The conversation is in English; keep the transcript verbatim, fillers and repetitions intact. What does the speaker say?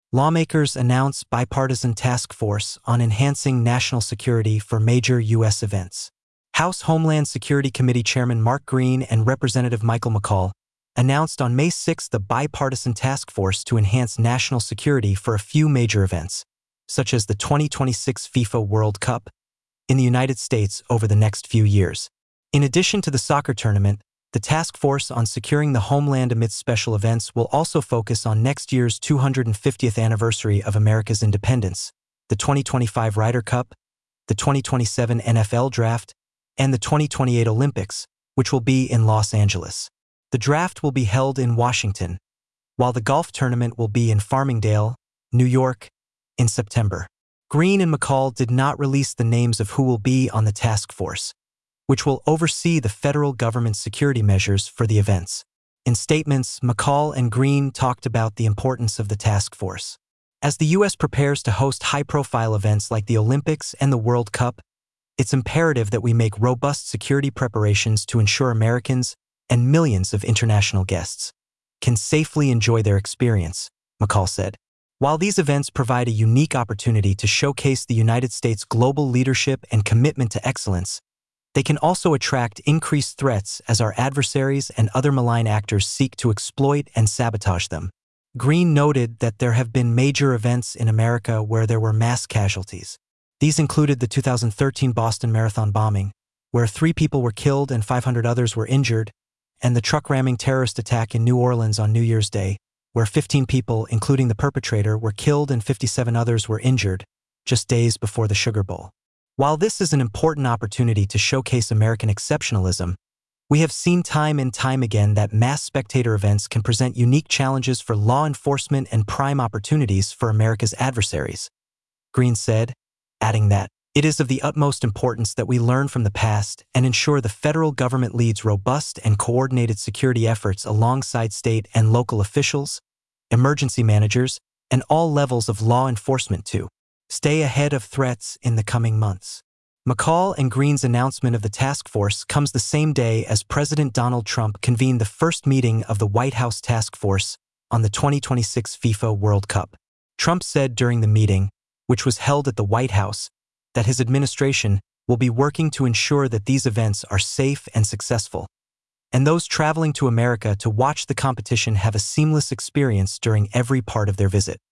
Lawmakers announce bipartisan task force on enhancing national security for major U S events. House Homeland Security Committee Chairman Mark Green and Representative Michael McCaul announced on May sixth the bipartisan task force to enhance national security for a few major events, such as the twenty twenty-six FIFA World Cup in the United States over the next few years. In addition to the soccer tournament, the task force on securing the homeland amidst special events will also focus on next year's two hundred fiftieth anniversary of America's independence, the twenty twenty-five Ryder Cup, the twenty twenty-seven N F L Draft, and the twenty twenty-eight Olympics, which will be in Los Angeles. The draft will be held in Washington, while the golf tournament will be in Farmingdale, New York, in September. Green and McCaul did not release the names of who will be on the task force, which will oversee the federal government's security measures for the events. In statements, McCaul and Green talked about the importance of the task force. As the U S prepares to host high-profile events like the Olympics and the World Cup, it's imperative that we make robust security preparations to ensure Americans and millions of international guests can safely enjoy their experience, McCaul said. While these events provide a unique opportunity to showcase the United States' global leadership and commitment to excellence, they can also attract increased threats as our adversaries and other malign actors seek to exploit and sabotage them. Green noted that there have been major events in America where there were mass casualties. These included the two thousand thirteen Boston Marathon bombing, where three people were killed and five hundred others were injured, and the truck-ramming terrorist attack in New Orleans on New Year's Day, where fifteen people, including the perpetrator, were killed and fifty-seven others were injured, just days before the Sugar Bowl. While this is an important opportunity to showcase American exceptionalism, we have seen time and time again that mass spectator events can present unique challenges for law enforcement and prime opportunities for America's adversaries, Green said, adding that it is of the utmost importance that we learn from the past and ensure the federal government leads robust and coordinated security efforts alongside state and local officials, emergency managers, and all levels of law enforcement to stay ahead of threats in the coming months. McCaul and Green's announcement of the task force comes the same day as President Donald Trump convened the first meeting of the White House task force on the twenty twenty-six FIFA World Cup. Trump said during the meeting, which was held at the White House, that his administration will be working to ensure that these events are safe and successful, and those traveling to America to watch the competition have a seamless experience during every part of their visit.